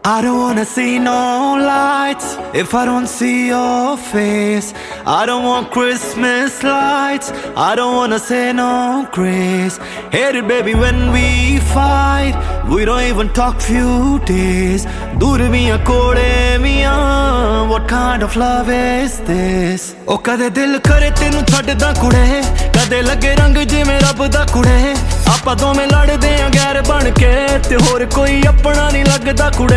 I don't wanna see no lights if I don't see your face. I don't want Christmas lights, I don't wanna say no grace. Hate it baby when we fight, we don't even talk few days. Dur miyan kode miyan, what kind of love is this? Oh kade dil kare tenu chhadda kude, kade lage rang jive rab da kude. Aapa dove ladde aa gair ban ke, te hor koi apna nahi lagda kude.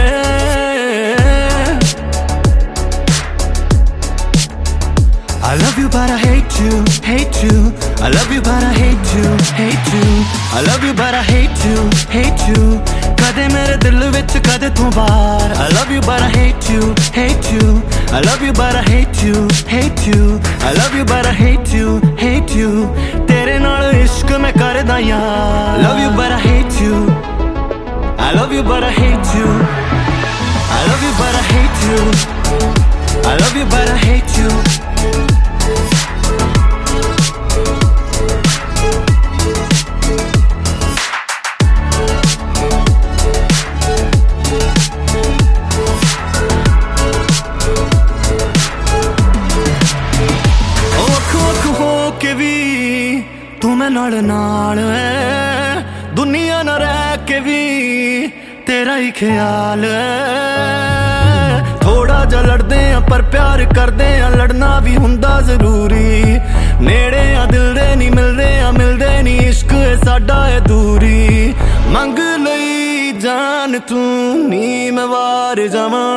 I love you but I hate you, hate you. I love you but I hate you, hate you. I love you but I hate you, hate you. Kade mere dil vich kade tu baar. I love you but I hate you, hate you. I love you but I hate you, hate you. I love you but I hate you, hate you. Tere naal ishq main karda yaar. Love you but I hate you. I love you but I hate you. I love you but I hate you. I love you but I hate you. तू मैं नाल नाल है, दुनिया ना रह के भी तेरा ही ख्याल है। थोड़ा जा लड़दे हैं पर प्यार करदे हैं, लड़ना भी हुंदा जरूरी। नेड़े आ दिल दे नहीं मिलदे नहीं, इश्क है साडा है दूरी। मंग लई जान तू नी मैं वार जावां,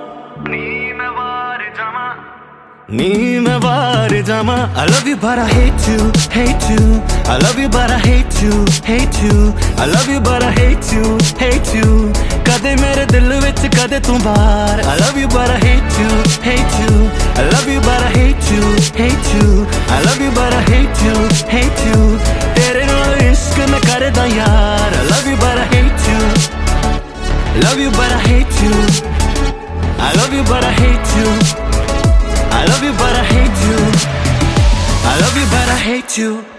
नी मैं वार जावां। I love you but I hate you, hate you. I love you but I hate you, hate you. I love you but I hate you, hate you. कदे मेरे दिल विच कदे तू बाहर। I love you but I hate you, hate you. I love you but I hate you, hate you. I love you but I hate you, hate you. तेरे नाल इश्क मैं करदा यार। I love you but I hate you. Love you but I hate you. I love you but I hate you. I love you but I hate you. I love you but I hate you.